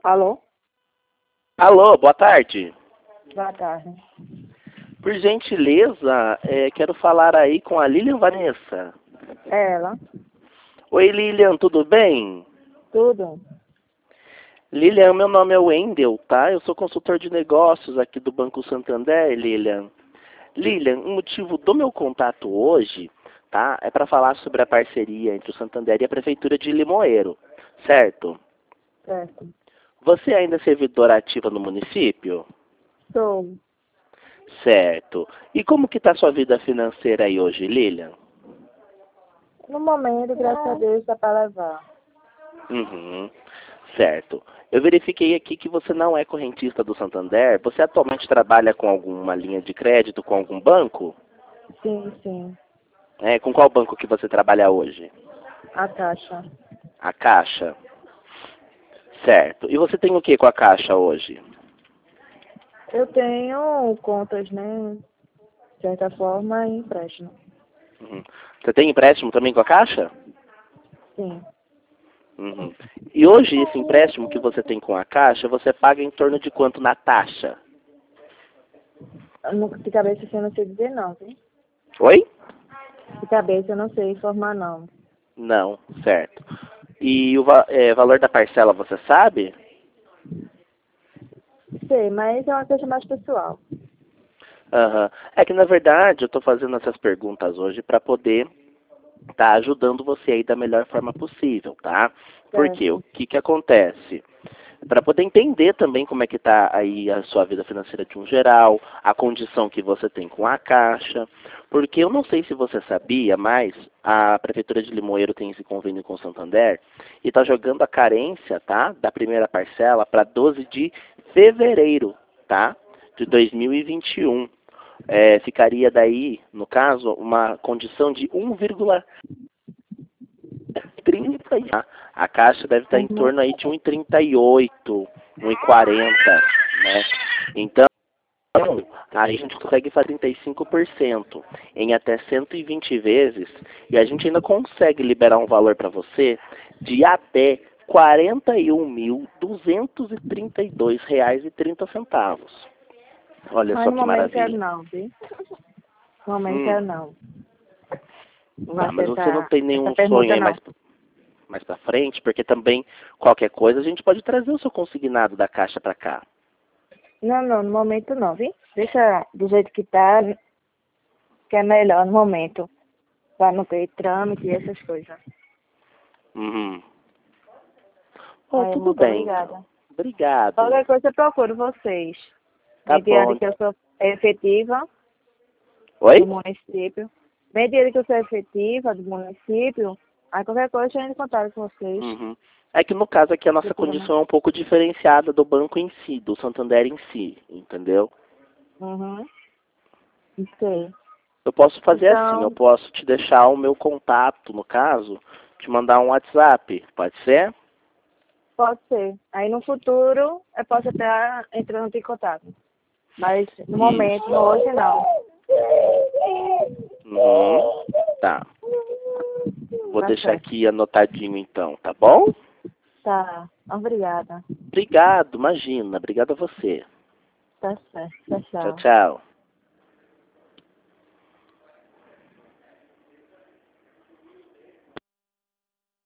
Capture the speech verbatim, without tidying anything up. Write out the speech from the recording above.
Alô? Alô, boa tarde. Boa tarde. Por gentileza, é, quero falar aí com a Lilian Vanessa. É ela? Oi, Lilian, tudo bem? Tudo? Lilian, meu nome é Wendel, tá? Eu sou consultor de negócios aqui do Banco Santander, Lilian. Lilian, o motivo do meu contato hoje, tá? É para falar sobre a parceria entre o Santander e a Prefeitura de Limoeiro, certo? Certo. Você ainda é servidora ativa no município? Sou. Certo. E como que está a sua vida financeira aí hoje, Lilian? No momento, graças a Deus, dá para levar. Uhum. Certo. Eu verifiquei aqui que você não é correntista do Santander. Você atualmente trabalha com alguma linha de crédito, com algum banco? Sim, sim. É, com qual banco que você trabalha hoje? A Caixa. A Caixa. Certo. E você tem o que com a Caixa hoje? Eu tenho contas, né? De certa forma, em empréstimo. Uhum. Você tem empréstimo também com a Caixa? Sim. Uhum. E hoje esse empréstimo que você tem com a Caixa, você paga em torno de quanto na taxa? No- De cabeça assim, eu não sei dizer não, viu? Oi? De cabeça eu não sei informar não. Não, certo. E o va- é, valor da parcela você sabe? Sei, mas é uma coisa mais pessoal. Aham. É que na verdade eu estou fazendo essas perguntas hoje para poder estar ajudando você aí da melhor forma possível, tá? Porque o Certo. que que acontece? Para poder entender também como é que está aí a sua vida financeira de um geral, a condição que você tem com a Caixa, porque eu não sei se você sabia, mas a Prefeitura de Limoeiro tem esse convênio com o Santander e está jogando a carência, tá, da primeira parcela para doze de fevereiro, tá, de dois mil e vinte e um. É, ficaria daí, no caso, uma condição de um vírgula trinta. A Caixa deve estar em Uhum. torno aí de um vírgula trinta e oito, um vírgula quarenta, né? Então, aí a gente consegue fazer trinta e cinco por cento em até cento e vinte vezes e a gente ainda consegue liberar um valor para você de até quarenta e um mil duzentos e trinta e dois reais e trinta centavos. Olha Mas só no que momento quero maravilha. não, viu? No momento Hum, quero não. Não vai tá, mas você não aceitar tem essa nenhum sonho pergunta aí não. mais mais para frente, porque também qualquer coisa a gente pode trazer o seu consignado da Caixa para cá. Não, não, no momento não, viu? Deixa do jeito que tá, que é melhor no momento. Pra não ter trâmite e essas coisas. Uhum. Oh, Aí, tudo muito bem, então. obrigada. Obrigado. Qualquer coisa eu procuro vocês. Tá Mediante bom. que eu sou efetiva do Oi? município. Mediante que eu sou efetiva do município, aí qualquer coisa eu entro em contato com vocês. Uhum. É que no caso aqui a nossa Futuramente. condição é um pouco diferenciada do banco em si, do Santander em si, entendeu? Uhum. Sei. Eu posso fazer assim, eu Então, posso te deixar o meu contato, no caso, te mandar um WhatsApp, pode ser? pode ser. Aí no futuro eu posso até entrando em contato. Mas no momento, Isso. hoje não. Uhum. Tá. Vou Tá deixar certo. aqui anotadinho então, tá bom? Tá. Obrigada. Obrigado, imagina. Obrigado a você. Tá certo. Tchau, Tchau, tchau. tchau.